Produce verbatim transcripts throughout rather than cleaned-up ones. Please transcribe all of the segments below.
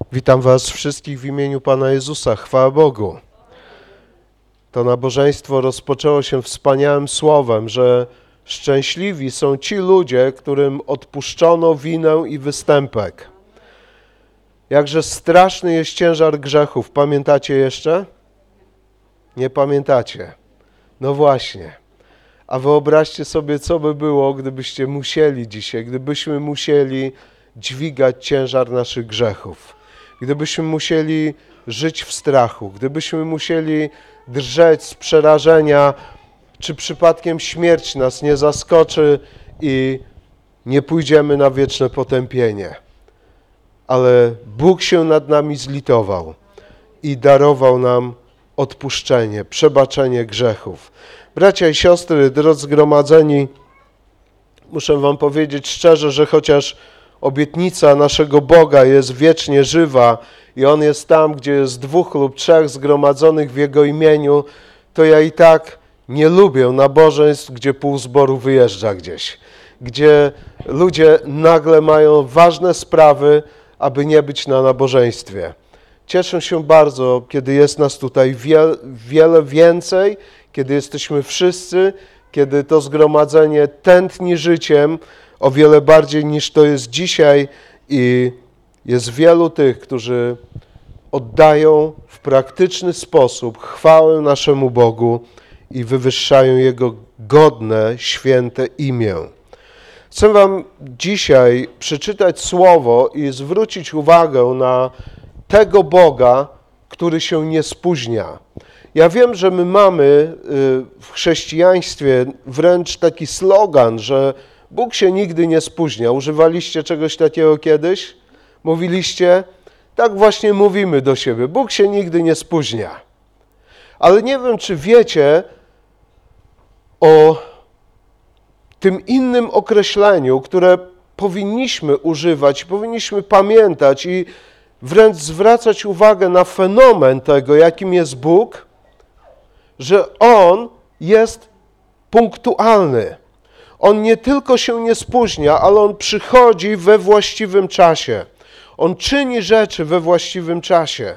Witam Was wszystkich w imieniu Pana Jezusa. Chwała Bogu. To nabożeństwo rozpoczęło się wspaniałym słowem, że szczęśliwi są ci ludzie, którym odpuszczono winę i występek. Jakże straszny jest ciężar grzechów. Pamiętacie jeszcze? Nie pamiętacie. No właśnie. A wyobraźcie sobie, co by było, gdybyście musieli dzisiaj, gdybyśmy musieli dźwigać ciężar naszych grzechów. Gdybyśmy musieli żyć w strachu, gdybyśmy musieli drżeć z przerażenia, czy przypadkiem śmierć nas nie zaskoczy i nie pójdziemy na wieczne potępienie. Ale Bóg się nad nami zlitował i darował nam odpuszczenie, przebaczenie grzechów. Bracia i siostry, drodzy zgromadzeni, muszę wam powiedzieć szczerze, że chociaż obietnica naszego Boga jest wiecznie żywa i On jest tam, gdzie jest dwóch lub trzech zgromadzonych w Jego imieniu, to ja i tak nie lubię nabożeństw, gdzie pół zboru wyjeżdża gdzieś, gdzie ludzie nagle mają ważne sprawy, aby nie być na nabożeństwie. Cieszę się bardzo, kiedy jest nas tutaj wiele, wiele więcej, kiedy jesteśmy wszyscy, kiedy to zgromadzenie tętni życiem o wiele bardziej niż to jest dzisiaj i jest wielu tych, którzy oddają w praktyczny sposób chwałę naszemu Bogu i wywyższają Jego godne, święte imię. Chcę wam dzisiaj przeczytać słowo i zwrócić uwagę na tego Boga, który się nie spóźnia. Ja wiem, że my mamy w chrześcijaństwie wręcz taki slogan, że Bóg się nigdy nie spóźnia. Używaliście czegoś takiego kiedyś? Mówiliście? Tak właśnie mówimy do siebie. Bóg się nigdy nie spóźnia. Ale nie wiem, czy wiecie o tym innym określeniu, które powinniśmy używać, powinniśmy pamiętać i wręcz zwracać uwagę na fenomen tego, jakim jest Bóg, że On jest punktualny. On nie tylko się nie spóźnia, ale On przychodzi we właściwym czasie. On czyni rzeczy we właściwym czasie.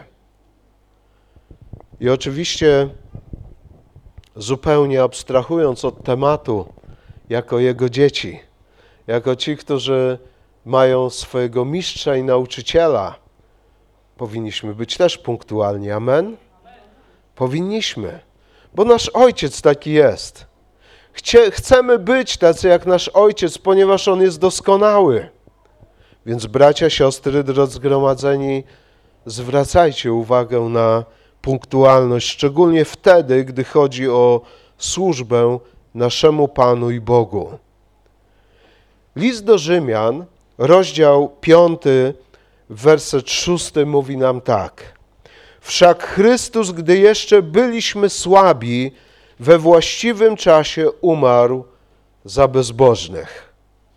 I oczywiście, zupełnie abstrahując od tematu, jako Jego dzieci, jako ci, którzy mają swojego mistrza i nauczyciela, powinniśmy być też punktualni. Amen? Powinniśmy, bo nasz Ojciec taki jest. Chcie, chcemy być tacy jak nasz Ojciec, ponieważ On jest doskonały. Więc bracia, siostry, drodzy zgromadzeni, zwracajcie uwagę na punktualność, szczególnie wtedy, gdy chodzi o służbę naszemu Panu i Bogu. List do Rzymian, rozdział piąty, werset szósty mówi nam tak. Wszak Chrystus, gdy jeszcze byliśmy słabi, we właściwym czasie umarł za bezbożnych.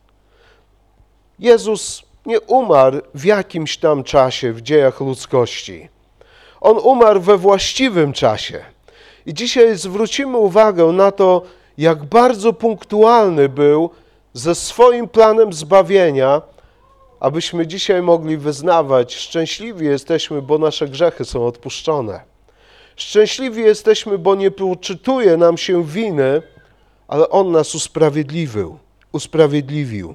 Jezus nie umarł w jakimś tam czasie w dziejach ludzkości. On umarł we właściwym czasie. I dzisiaj zwrócimy uwagę na to, jak bardzo punktualny był ze swoim planem zbawienia, abyśmy dzisiaj mogli wyznawać, szczęśliwi jesteśmy, bo nasze grzechy są odpuszczone. Szczęśliwi jesteśmy, bo nie poczytuje nam się winy, ale On nas usprawiedliwił. usprawiedliwił.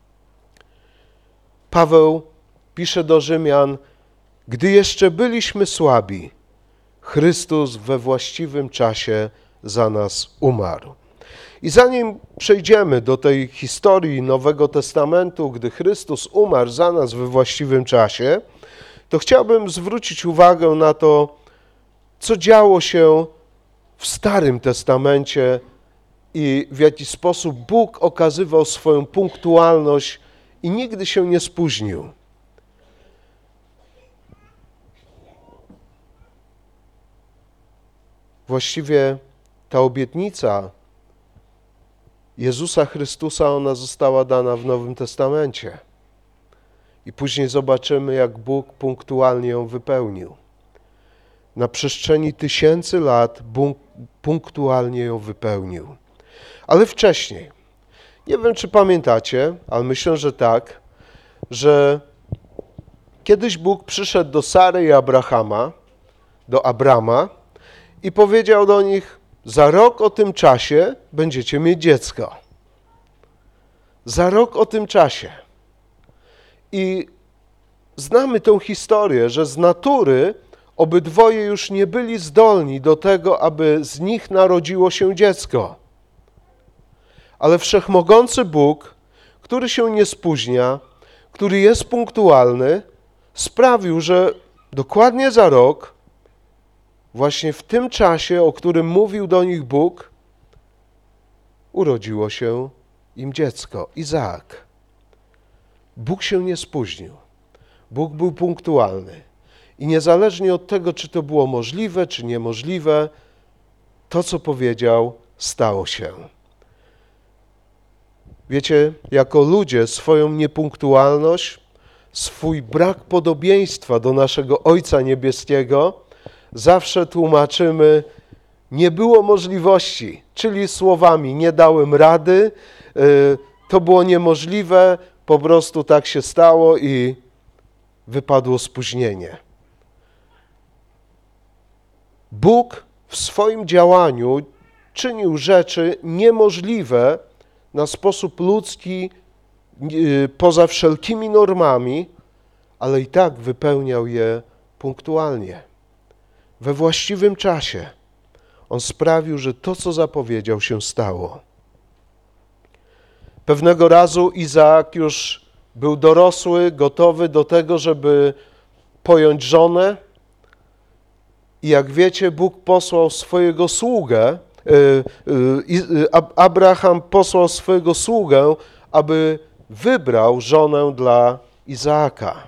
Paweł pisze do Rzymian, gdy jeszcze byliśmy słabi, Chrystus we właściwym czasie za nas umarł. I zanim przejdziemy do tej historii Nowego Testamentu, gdy Chrystus umarł za nas we właściwym czasie, to chciałbym zwrócić uwagę na to, co działo się w Starym Testamencie i w jaki sposób Bóg okazywał swoją punktualność i nigdy się nie spóźnił. Właściwie ta obietnica Jezusa Chrystusa, ona została dana w Nowym Testamencie. I później zobaczymy, jak Bóg punktualnie ją wypełnił. Na przestrzeni tysięcy lat Bóg punktualnie ją wypełnił. Ale wcześniej, nie wiem, czy pamiętacie, ale myślę, że tak, że Kiedyś Bóg przyszedł do Sary i Abrahama, do Abrama i powiedział do nich: za rok o tym czasie będziecie mieć dziecko. Za rok o tym czasie. I znamy tą historię, że z natury obydwoje już nie byli zdolni do tego, aby z nich narodziło się dziecko. Ale wszechmogący Bóg, który się nie spóźnia, który jest punktualny, sprawił, że dokładnie za rok, właśnie w tym czasie, o którym mówił do nich Bóg, urodziło się im dziecko, Izaak. Bóg się nie spóźnił. Bóg był punktualny. I niezależnie od tego, czy to było możliwe, czy niemożliwe, to, co powiedział, stało się. Wiecie, jako ludzie swoją niepunktualność, swój brak podobieństwa do naszego Ojca Niebieskiego zawsze tłumaczymy: nie było możliwości, czyli słowami: nie dałem rady, to było niemożliwe, po prostu tak się stało i wypadło spóźnienie. Bóg w swoim działaniu czynił rzeczy niemożliwe na sposób ludzki, poza wszelkimi normami, ale i tak wypełniał je punktualnie, we właściwym czasie. On sprawił, że to, co zapowiedział, się stało. Pewnego razu Izaak już był dorosły, gotowy do tego, żeby pojąć żonę. I jak wiecie, Bóg posłał swojego sługę, Abraham posłał swojego sługę, aby wybrał żonę dla Izaaka.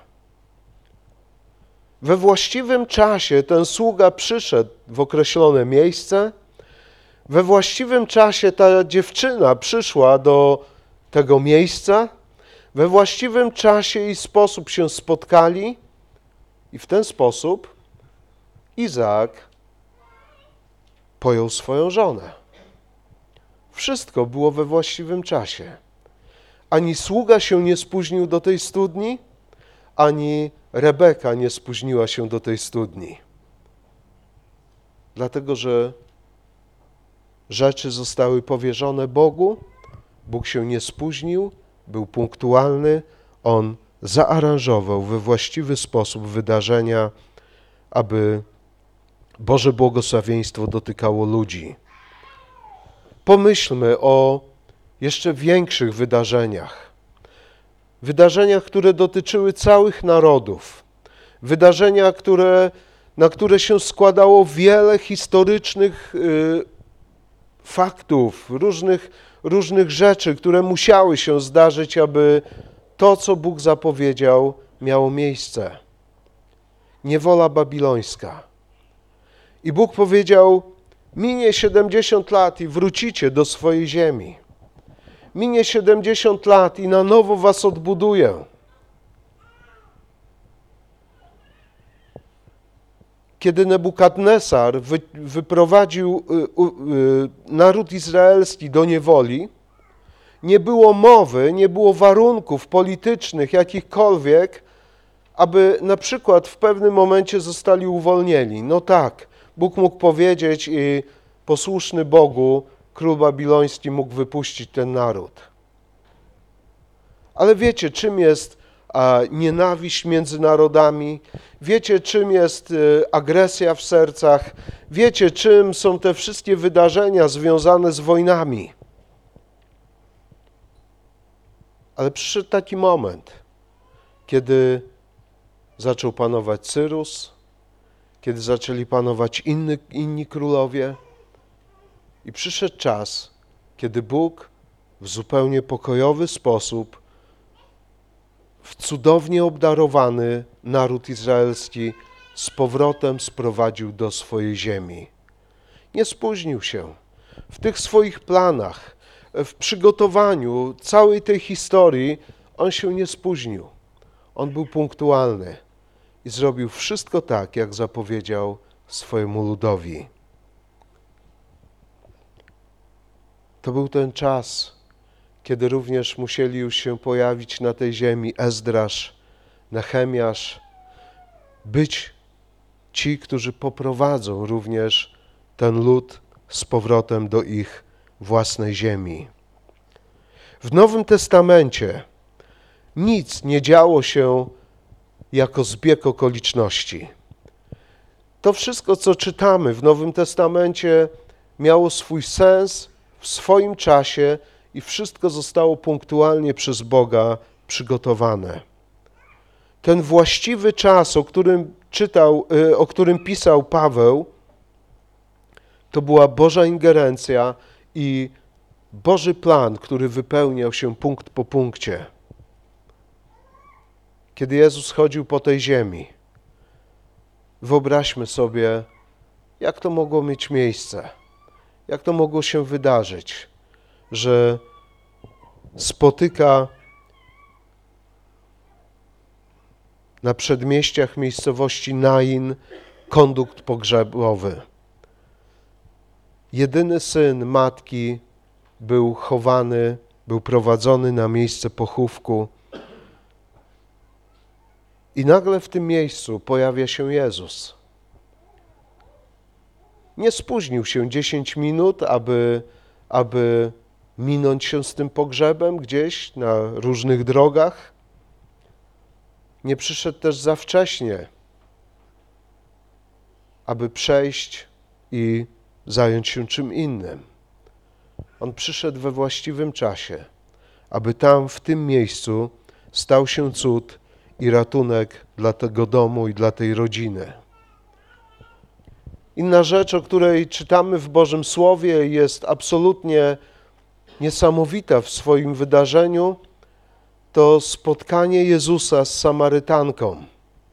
We właściwym czasie ten sługa przyszedł w określone miejsce. We właściwym czasie ta dziewczyna przyszła do tego miejsca. We właściwym czasie i sposób się spotkali i w ten sposób Izaak pojął swoją żonę. Wszystko było we właściwym czasie. Ani sługa się nie spóźnił do tej studni, ani Rebeka nie spóźniła się do tej studni. Dlatego, że rzeczy zostały powierzone Bogu, Bóg się nie spóźnił, był punktualny, On zaaranżował we właściwy sposób wydarzenia, aby Boże błogosławieństwo dotykało ludzi. Pomyślmy o jeszcze większych wydarzeniach. Wydarzeniach, które dotyczyły całych narodów. Wydarzenia, które, na które się składało wiele historycznych y, faktów, różnych, różnych rzeczy, które musiały się zdarzyć, aby to, co Bóg zapowiedział, miało miejsce. Niewola babilońska. I Bóg powiedział: minie siedemdziesiąt lat i wrócicie do swojej ziemi. Minie siedemdziesiąt lat i na nowo was odbuduję. Kiedy Nebukadnesar wy, wyprowadził y, y, naród izraelski do niewoli, nie było mowy, nie było warunków politycznych, jakichkolwiek, aby na przykład w pewnym momencie zostali uwolnieni. No tak, Bóg mógł powiedzieć i posłuszny Bogu król babiloński mógł wypuścić ten naród. Ale wiecie, czym jest a, nienawiść między narodami? Wiecie, czym jest y, agresja w sercach? Wiecie, czym są te wszystkie wydarzenia związane z wojnami? Ale przyszedł taki moment, kiedy zaczął panować Cyrus, kiedy zaczęli panować inni, inni królowie i przyszedł czas, kiedy Bóg w zupełnie pokojowy sposób w cudownie obdarowany naród izraelski z powrotem sprowadził do swojej ziemi. Nie spóźnił się. W tych swoich planach, w przygotowaniu całej tej historii on się nie spóźnił. On był punktualny i zrobił wszystko tak, jak zapowiedział swojemu ludowi. To był ten czas, kiedy również musieli już się pojawić na tej ziemi Ezdrasz, Nehemiasz, być ci, którzy poprowadzą również ten lud z powrotem do ich własnej ziemi. W Nowym Testamencie nic nie działo się jako zbieg okoliczności. To wszystko, co czytamy w Nowym Testamencie, miało swój sens w swoim czasie i wszystko zostało punktualnie przez Boga przygotowane. Ten właściwy czas, o którym czytał, o którym pisał Paweł, to była Boża ingerencja i Boży plan, który wypełniał się punkt po punkcie. Kiedy Jezus chodził po tej ziemi, wyobraźmy sobie, jak to mogło mieć miejsce, jak to mogło się wydarzyć, że spotyka na przedmieściach miejscowości Nain kondukt pogrzebowy. Jedyny syn matki był chowany, był prowadzony na miejsce pochówku i nagle w tym miejscu pojawia się Jezus. Nie spóźnił się dziesięć minut, aby, aby minąć się z tym pogrzebem gdzieś na różnych drogach. Nie przyszedł też za wcześnie, aby przejść i zająć się czym innym. On przyszedł we właściwym czasie, aby tam, w tym miejscu, stał się cud i ratunek dla tego domu i dla tej rodziny. Inna rzecz, o której czytamy w Bożym Słowie, jest absolutnie niesamowita w swoim wydarzeniu, to spotkanie Jezusa z Samarytanką.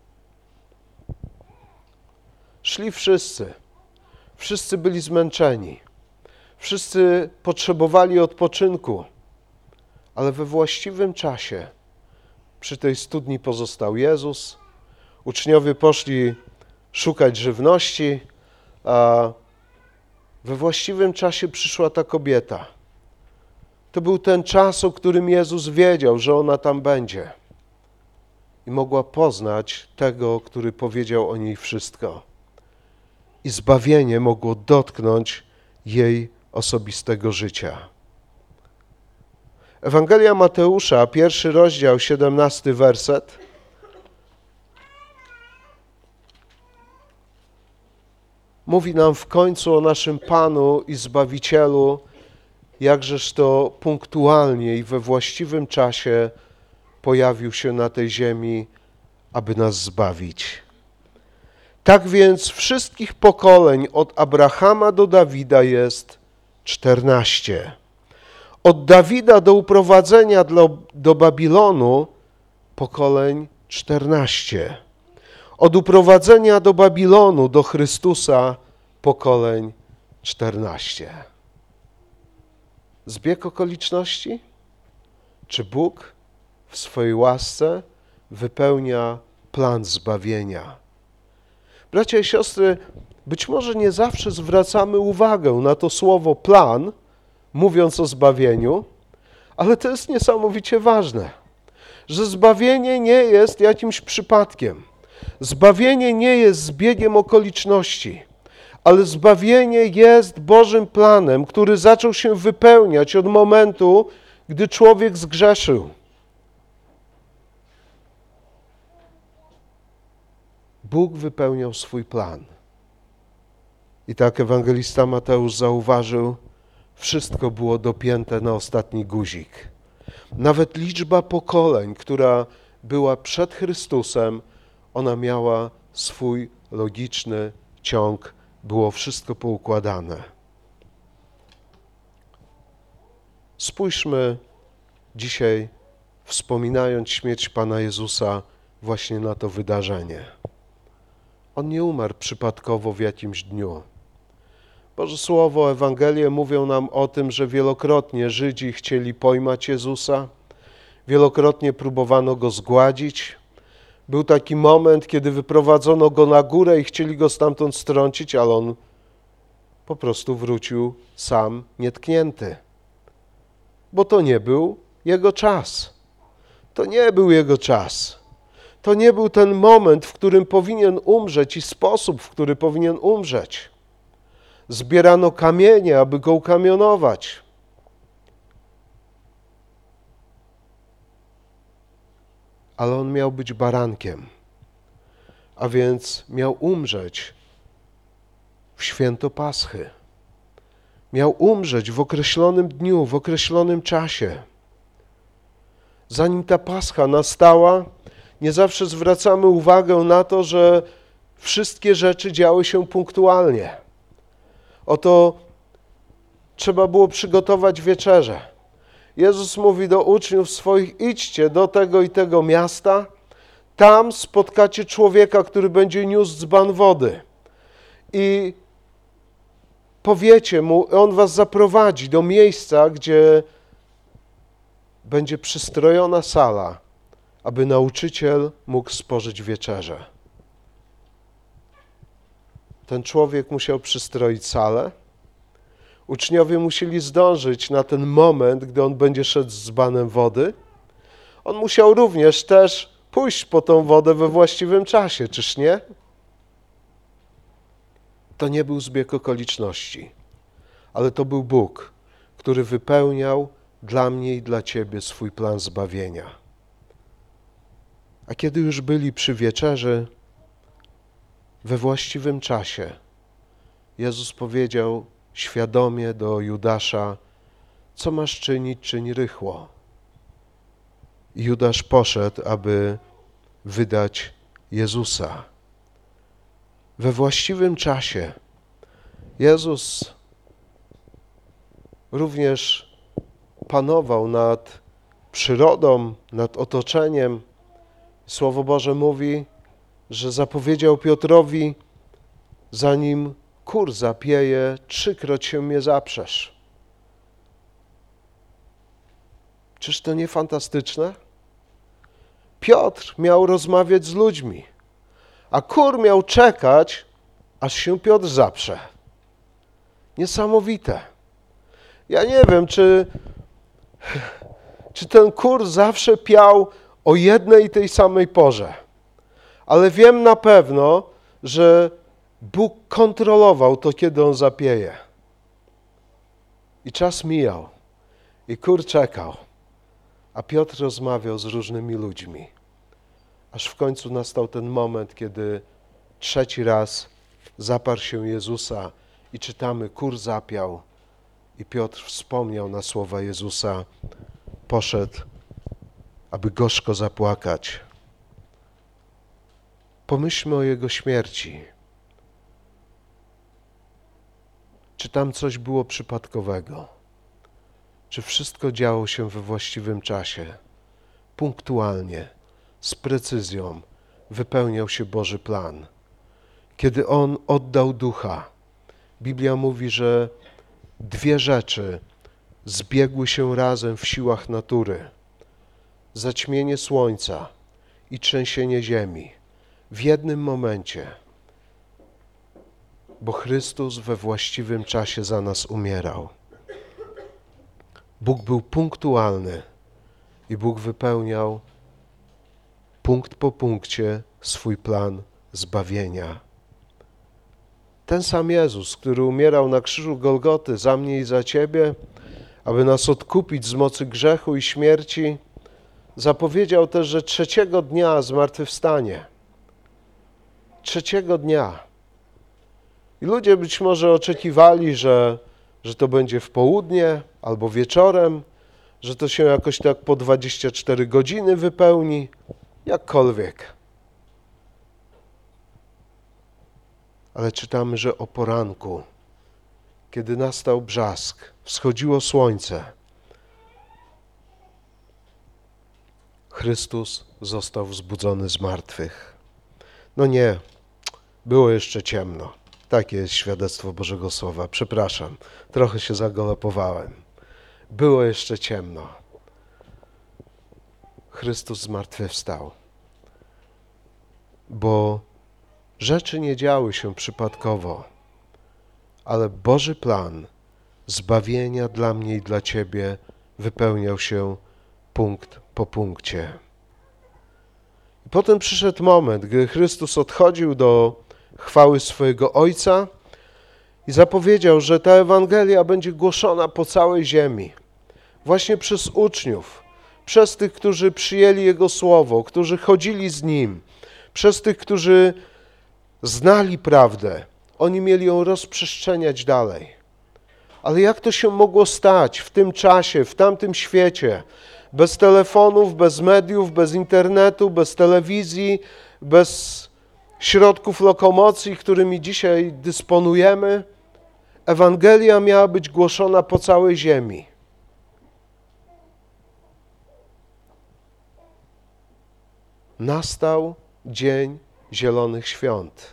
Szli wszyscy. Wszyscy byli zmęczeni. Wszyscy potrzebowali odpoczynku, ale we właściwym czasie przy tej studni pozostał Jezus. Uczniowie poszli szukać żywności, a we właściwym czasie przyszła ta kobieta. To był ten czas, o którym Jezus wiedział, że ona tam będzie i mogła poznać tego, który powiedział o niej wszystko. I zbawienie mogło dotknąć jej osobistego życia. Ewangelia Mateusza, pierwszy rozdział, siedemnasty werset. Mówi nam w końcu o naszym Panu i Zbawicielu, jakżeż to punktualnie i we właściwym czasie pojawił się na tej ziemi, aby nas zbawić. Tak więc wszystkich pokoleń od Abrahama do Dawida jest czternaście. Od Dawida do uprowadzenia do, do Babilonu pokoleń czternaście. Od uprowadzenia do Babilonu do Chrystusa pokoleń czternaście. Zbieg okoliczności? Czy Bóg w swojej łasce wypełnia plan zbawienia? Bracia i siostry, być może nie zawsze zwracamy uwagę na to słowo plan, mówiąc o zbawieniu, ale to jest niesamowicie ważne, że zbawienie nie jest jakimś przypadkiem. Zbawienie nie jest zbiegiem okoliczności, ale zbawienie jest Bożym planem, który zaczął się wypełniać od momentu, gdy człowiek zgrzeszył. Bóg wypełniał swój plan. I tak ewangelista Mateusz zauważył, wszystko było dopięte na ostatni guzik. Nawet liczba pokoleń, która była przed Chrystusem, ona miała swój logiczny ciąg, było wszystko poukładane. Spójrzmy dzisiaj, wspominając śmierć Pana Jezusa, właśnie na to wydarzenie. On nie umarł przypadkowo w jakimś dniu. Boże Słowo, Ewangelie mówią nam o tym, że wielokrotnie Żydzi chcieli pojmać Jezusa, wielokrotnie próbowano Go zgładzić. Był taki moment, kiedy wyprowadzono Go na górę i chcieli Go stamtąd strącić, ale On po prostu wrócił sam nietknięty. Bo to nie był Jego czas. To nie był Jego czas. To nie był ten moment, w którym powinien umrzeć i sposób, w który powinien umrzeć. Zbierano kamienie, aby go ukamionować. Ale on miał być barankiem, a więc miał umrzeć w święto Paschy. Miał umrzeć w określonym dniu, w określonym czasie. Zanim ta Pascha nastała, nie zawsze zwracamy uwagę na to, że wszystkie rzeczy działy się punktualnie. Oto trzeba było przygotować wieczerzę. Jezus mówi do uczniów swoich: idźcie do tego i tego miasta, tam spotkacie człowieka, który będzie niósł dzban wody. I powiecie mu, on was zaprowadzi do miejsca, gdzie będzie przystrojona sala, aby nauczyciel mógł spożyć wieczerzę. Ten człowiek musiał przystroić salę. Uczniowie musieli zdążyć na ten moment, gdy on będzie szedł z dzbanem wody. On musiał również też pójść po tą wodę we właściwym czasie, czyż nie? To nie był zbieg okoliczności, ale to był Bóg, który wypełniał dla mnie i dla ciebie swój plan zbawienia. A kiedy już byli przy wieczerzy, we właściwym czasie, Jezus powiedział świadomie do Judasza: co masz czynić, czyń rychło. I Judasz poszedł, aby wydać Jezusa. We właściwym czasie Jezus również panował nad przyrodą, nad otoczeniem. Słowo Boże mówi, że zapowiedział Piotrowi: zanim kur zapieje, trzykroć się mnie zaprzesz. Czyż to nie fantastyczne? Piotr miał rozmawiać z ludźmi, a kur miał czekać, aż się Piotr zaprze. Niesamowite. Ja nie wiem, czy, czy ten kur zawsze piał o jednej i tej samej porze, ale wiem na pewno, że Bóg kontrolował to, kiedy on zapieje. I czas mijał, i kur czekał, a Piotr rozmawiał z różnymi ludźmi. Aż w końcu nastał ten moment, kiedy trzeci raz zaparł się Jezusa i czytamy: kur zapiał. I Piotr wspomniał na słowa Jezusa, poszedł, aby gorzko zapłakać. Pomyślmy o Jego śmierci. Czy tam coś było przypadkowego? Czy wszystko działo się we właściwym czasie? Punktualnie, z precyzją wypełniał się Boży plan. Kiedy On oddał Ducha, Biblia mówi, że dwie rzeczy zbiegły się razem w siłach natury. Zaćmienie słońca i trzęsienie ziemi w jednym momencie, bo Chrystus we właściwym czasie za nas umierał. Bóg był punktualny i Bóg wypełniał punkt po punkcie swój plan zbawienia. Ten sam Jezus, który umierał na krzyżu Golgoty za mnie i za ciebie, aby nas odkupić z mocy grzechu i śmierci, zapowiedział też, że trzeciego dnia zmartwychwstanie. Trzeciego dnia. I ludzie być może oczekiwali, że, że to będzie w południe albo wieczorem, że to się jakoś tak po dwadzieścia cztery godziny wypełni, jakkolwiek. Ale czytamy, że o poranku, kiedy nastał brzask, wschodziło słońce, Chrystus został wzbudzony z martwych. No nie, było jeszcze ciemno. Takie jest świadectwo Bożego Słowa. Przepraszam, trochę się zagolopowałem. Było jeszcze ciemno. Chrystus zmartwychwstał. Bo rzeczy nie działy się przypadkowo, ale Boży plan zbawienia dla mnie i dla ciebie wypełniał się punkt po punkcie. Potem przyszedł moment, gdy Chrystus odchodził do chwały swojego Ojca i zapowiedział, że ta Ewangelia będzie głoszona po całej ziemi. Właśnie przez uczniów, przez tych, którzy przyjęli Jego Słowo, którzy chodzili z Nim, przez tych, którzy znali prawdę. Oni mieli ją rozprzestrzeniać dalej. Ale jak to się mogło stać w tym czasie, w tamtym świecie, bez telefonów, bez mediów, bez internetu, bez telewizji, bez środków lokomocji, którymi dzisiaj dysponujemy? Ewangelia miała być głoszona po całej ziemi. Nastał dzień Zielonych Świąt.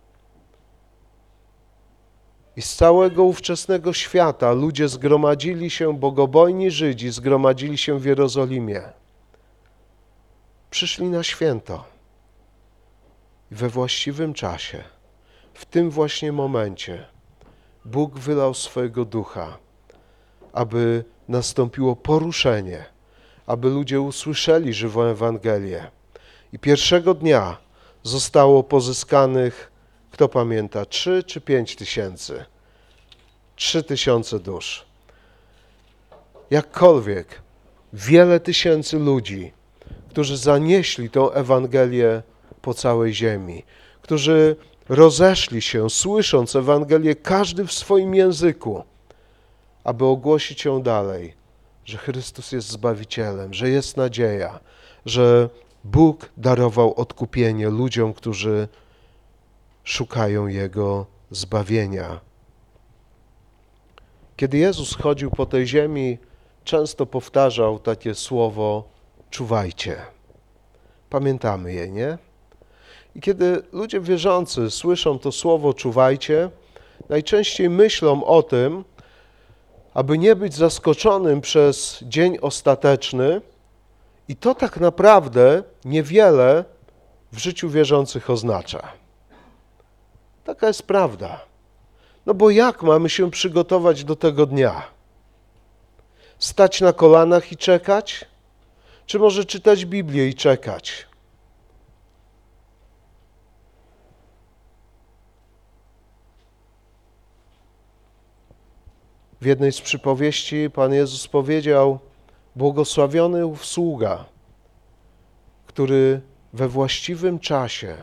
I z całego ówczesnego świata ludzie zgromadzili się, bogobojni Żydzi zgromadzili się w Jerozolimie. Przyszli na święto. I we właściwym czasie, w tym właśnie momencie, Bóg wylał swojego ducha, aby nastąpiło poruszenie, aby ludzie usłyszeli żywą Ewangelię. I pierwszego dnia zostało pozyskanych, kto pamięta, trzy czy pięć tysięcy? Trzy tysiące dusz. Jakkolwiek, wiele tysięcy ludzi, którzy zanieśli tą Ewangelię po całej ziemi, którzy rozeszli się, słysząc Ewangelię, każdy w swoim języku, aby ogłosić ją dalej, że Chrystus jest Zbawicielem, że jest nadzieja, że Bóg darował odkupienie ludziom, którzy szukają Jego zbawienia. Kiedy Jezus chodził po tej ziemi, często powtarzał takie słowo: czuwajcie. Pamiętamy je, nie? I kiedy ludzie wierzący słyszą to słowo czuwajcie, najczęściej myślą o tym, aby nie być zaskoczonym przez dzień ostateczny, i to tak naprawdę niewiele w życiu wierzących oznacza. Taka jest prawda. No bo jak mamy się przygotować do tego dnia? Stać na kolanach i czekać? Czy może czytać Biblię i czekać? W jednej z przypowieści Pan Jezus powiedział: błogosławiony ów sługa, który we właściwym czasie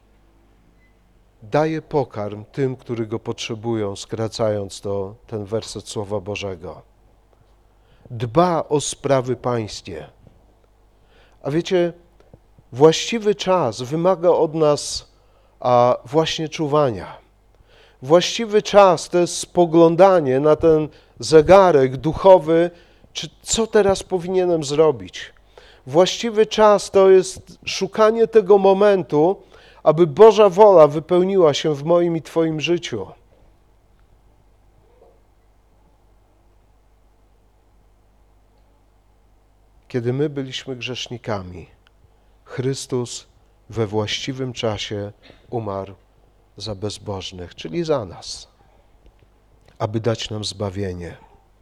daje pokarm tym, którzy go potrzebują, skracając to, ten werset Słowa Bożego. Dba o sprawy pańskie. A wiecie, właściwy czas wymaga od nas a właśnie czuwania. Właściwy czas to jest spoglądanie na ten zegarek duchowy, czy co teraz powinienem zrobić. Właściwy czas to jest szukanie tego momentu, aby Boża wola wypełniła się w moim i Twoim życiu. Kiedy my byliśmy grzesznikami, Chrystus we właściwym czasie umarł za bezbożnych, czyli za nas, aby dać nam zbawienie.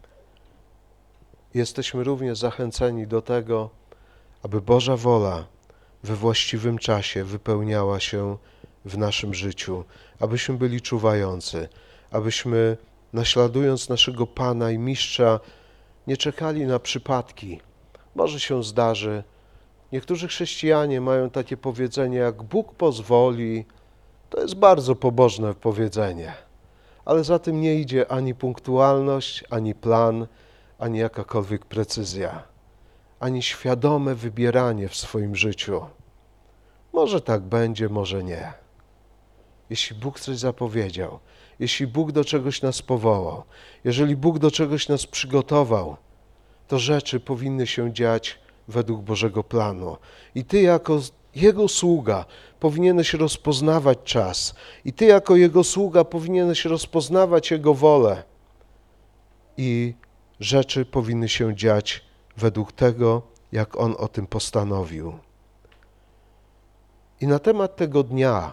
Jesteśmy również zachęceni do tego, aby Boża wola we właściwym czasie wypełniała się w naszym życiu, abyśmy byli czuwający, abyśmy, naśladując naszego Pana i Mistrza, nie czekali na przypadki. Może się zdarzy. Niektórzy chrześcijanie mają takie powiedzenie, jak Bóg pozwoli. To jest bardzo pobożne powiedzenie, ale za tym nie idzie ani punktualność, ani plan, ani jakakolwiek precyzja, ani świadome wybieranie w swoim życiu. Może tak będzie, może nie. Jeśli Bóg coś zapowiedział, jeśli Bóg do czegoś nas powołał, jeżeli Bóg do czegoś nas przygotował, to rzeczy powinny się dziać według Bożego planu. I Ty jako Jego sługa powinieneś rozpoznawać czas. I Ty jako Jego sługa powinieneś rozpoznawać Jego wolę. I rzeczy powinny się dziać według tego, jak On o tym postanowił. I na temat tego dnia,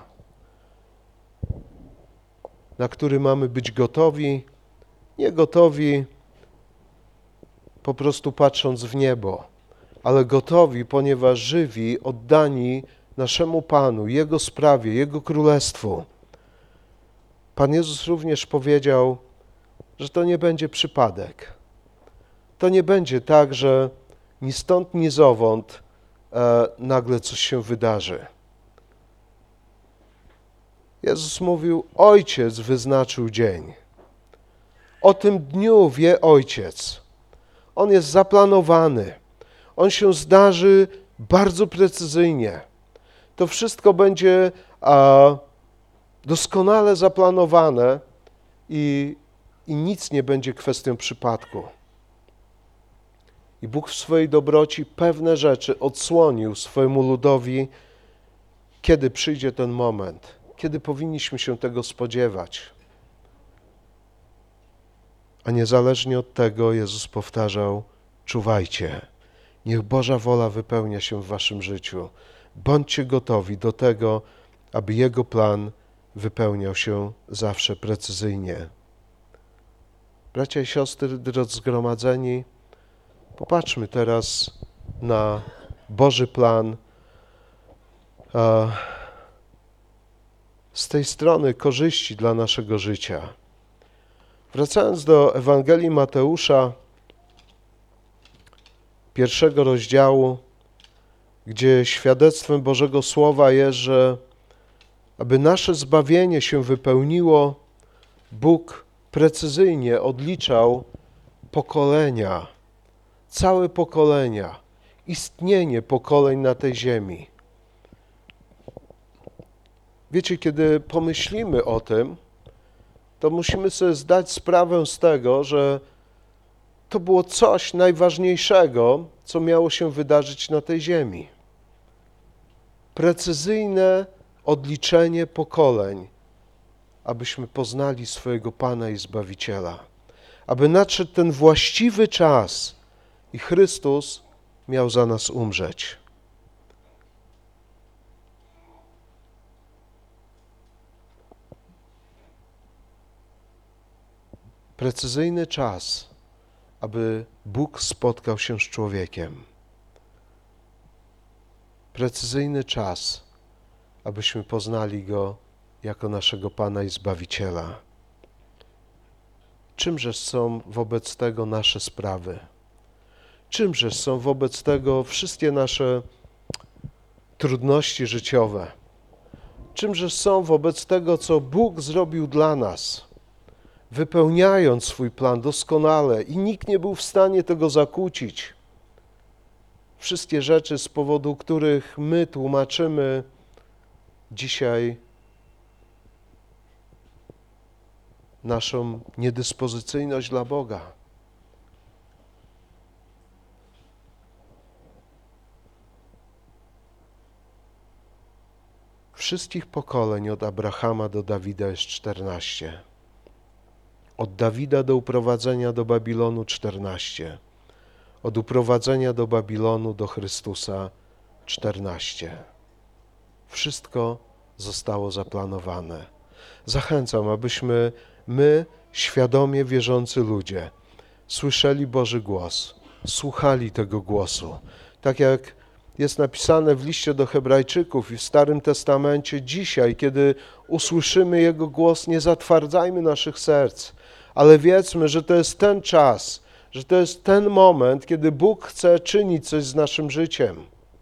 na który mamy być gotowi, nie gotowi po prostu patrząc w niebo, ale gotowi, ponieważ żywi, oddani naszemu Panu, Jego sprawie, Jego królestwu. Pan Jezus również powiedział, że to nie będzie przypadek. To nie będzie tak, że ni stąd, ni zowąd e, nagle coś się wydarzy. Jezus mówił, Ojciec wyznaczył dzień. O tym dniu wie Ojciec. On jest zaplanowany. On się zdarzy bardzo precyzyjnie. To wszystko będzie a, doskonale zaplanowane i, i nic nie będzie kwestią przypadku. I Bóg w swojej dobroci pewne rzeczy odsłonił swojemu ludowi, kiedy przyjdzie ten moment, kiedy powinniśmy się tego spodziewać. A niezależnie od tego Jezus powtarzał, czuwajcie, niech Boża wola wypełnia się w waszym życiu. Bądźcie gotowi do tego, aby Jego plan wypełniał się zawsze precyzyjnie. Bracia i siostry, drodzy zgromadzeni, popatrzmy teraz na Boży plan a, z tej strony korzyści dla naszego życia. Wracając do Ewangelii Mateusza, pierwszego rozdziału, gdzie świadectwem Bożego Słowa jest, że aby nasze zbawienie się wypełniło, Bóg precyzyjnie odliczał pokolenia, całe pokolenia, istnienie pokoleń na tej ziemi. Wiecie, kiedy pomyślimy o tym, to musimy sobie zdać sprawę z tego, że to było coś najważniejszego, co miało się wydarzyć na tej ziemi. Precyzyjne odliczenie pokoleń, abyśmy poznali swojego Pana i Zbawiciela. Aby nadszedł ten właściwy czas i Chrystus miał za nas umrzeć. Precyzyjny czas, aby Bóg spotkał się z człowiekiem. Precyzyjny czas, abyśmy poznali Go jako naszego Pana i Zbawiciela. Czymżeż są wobec tego nasze sprawy? Czymżeż są wobec tego wszystkie nasze trudności życiowe? Czymżeż są wobec tego, co Bóg zrobił dla nas, wypełniając swój plan doskonale i nikt nie był w stanie tego zakłócić? Wszystkie rzeczy, z powodu których my tłumaczymy dzisiaj naszą niedyspozycyjność dla Boga. Wszystkich pokoleń od Abrahama do Dawida jest czternaście. Od Dawida do uprowadzenia do Babilonu czternaście. Od uprowadzenia do Babilonu do Chrystusa czternaście. Wszystko zostało zaplanowane. Zachęcam, abyśmy my, świadomie wierzący ludzie, słyszeli Boży głos, słuchali tego głosu. Tak jak jest napisane w liście do Hebrajczyków i w Starym Testamencie, dzisiaj, kiedy usłyszymy Jego głos, nie zatwardzajmy naszych serc, ale wiedzmy, że to jest ten czas, że to jest ten moment, kiedy Bóg chce czynić coś z naszym życiem.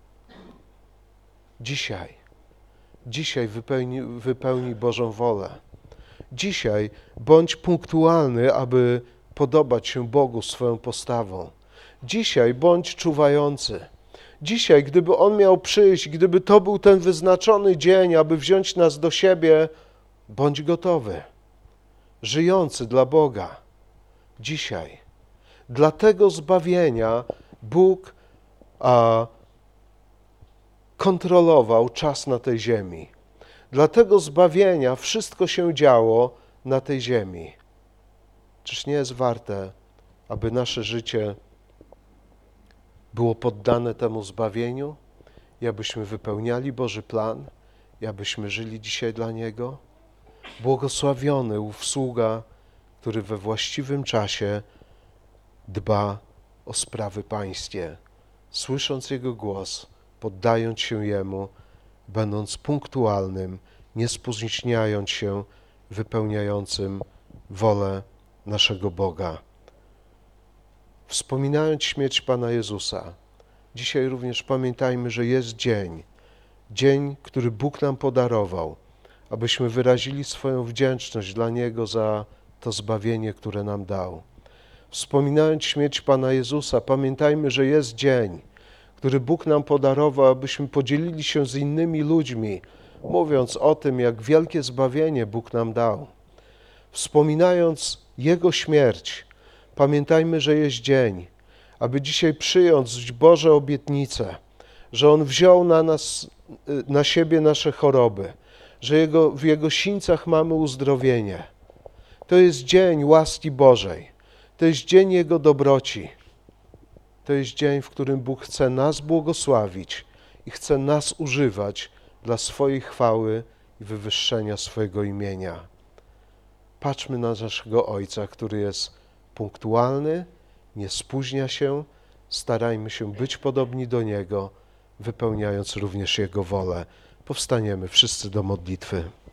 Dzisiaj. Dzisiaj wypełni, wypełnij Bożą wolę. Dzisiaj bądź punktualny, aby podobać się Bogu swoją postawą. Dzisiaj bądź czuwający. Dzisiaj, gdyby On miał przyjść, gdyby to był ten wyznaczony dzień, aby wziąć nas do siebie, bądź gotowy, żyjący dla Boga. Dzisiaj. Dla tego zbawienia Bóg a, kontrolował czas na tej ziemi. Dla tego zbawienia wszystko się działo na tej ziemi. Czyż nie jest warte, aby nasze życie było poddane temu zbawieniu i abyśmy wypełniali Boży plan i abyśmy żyli dzisiaj dla Niego? Błogosławiony ów sługa, który we właściwym czasie dba o sprawy pańskie, słysząc Jego głos, poddając się Jemu będąc punktualnym, nie spóźniając się, wypełniającym wolę naszego Boga. Wspominając śmierć Pana Jezusa, dzisiaj również pamiętajmy, że jest dzień, dzień, który Bóg nam podarował, abyśmy wyrazili swoją wdzięczność dla Niego za to zbawienie, które nam dał. Wspominając śmierć Pana Jezusa, pamiętajmy, że jest dzień, który Bóg nam podarował, abyśmy podzielili się z innymi ludźmi, mówiąc o tym, jak wielkie zbawienie Bóg nam dał. Wspominając Jego śmierć, pamiętajmy, że jest dzień, aby dzisiaj przyjąć Boże obietnice, że On wziął na nas, na siebie nasze choroby, że Jego, w Jego sińcach mamy uzdrowienie. To jest dzień łaski Bożej, to jest dzień Jego dobroci. To jest dzień, w którym Bóg chce nas błogosławić i chce nas używać dla swojej chwały i wywyższenia swojego imienia. Patrzmy na naszego Ojca, który jest punktualny, nie spóźnia się, starajmy się być podobni do Niego, wypełniając również Jego wolę. Powstaniemy wszyscy do modlitwy.